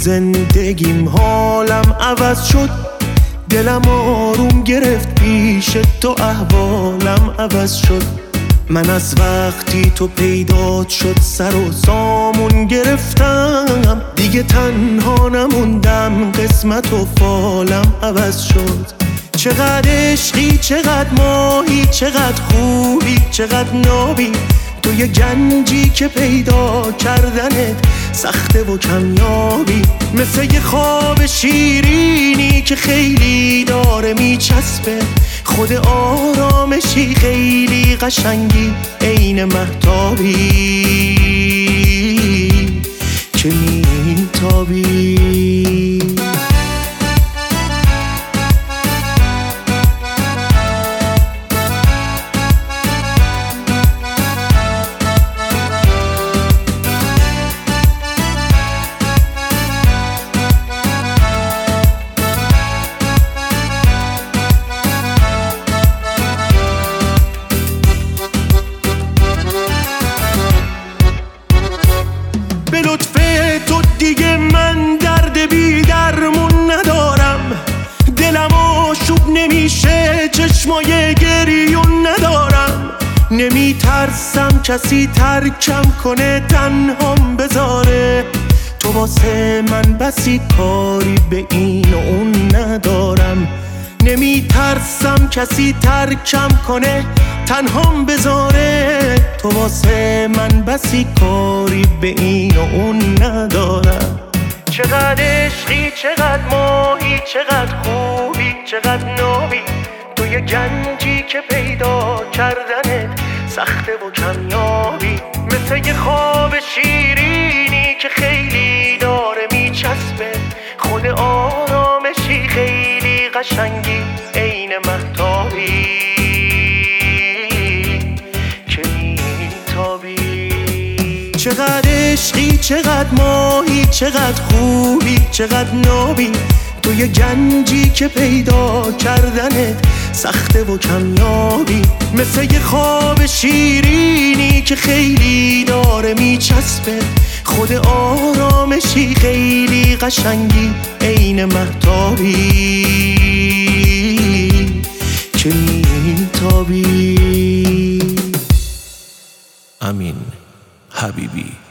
زندگیم حالم عوض شد، دلم آروم گرفت پیش تو، احوالم عوض شد. من از وقتی تو پیدا شد سر و سامون گرفتم، دیگه تنها نموندم، قسمت و فالم عوض شد. چقدر عشقی، چقدر ماهی، چقدر خوبی، چقدر نابی، تو یه گنجی که پیدا کردنت سخته و کمیابی. مثل یه خواب شیرینی که خیلی داره میچسبه، خود آرامشی خیلی قشنگی، عین مهتابی که میتابی. به لطف تو دیگه من درد بی درمون ندارم، دلم آشوب نمیشه، چشمای گریون ندارم. نمیترسم کسی ترکم کنه، تنهام بذاره، تو واسه من بسی کاری به این و اون ندارم. نمیترسم کسی ترکم کنه، تنهام بذاره، تو واسه من بسی کاری به این و اون ندارم. چقدر عشقی، چقدر ماهی، چقدر خوبی، چقدر نابی، تو یه گنجی که پیدا کردنت سخته و کمیابی. مثل یه خواب شیرینی که خیلی داره میچسبه، خود آرامشی خیلی قشنگی، عین مهتابی که میتابی. چقدر عشقی، چقدر ماهی، چقدر خوبی، چقدر نابی، تو یه گنجی که پیدا کردنت سخته و کمیابی. مثل یه خواب شیرینی که خیلی داره میچسبه، خود آرامشی خیلی قشنگی، عین مهتابی که میتابی. امین حبیبی.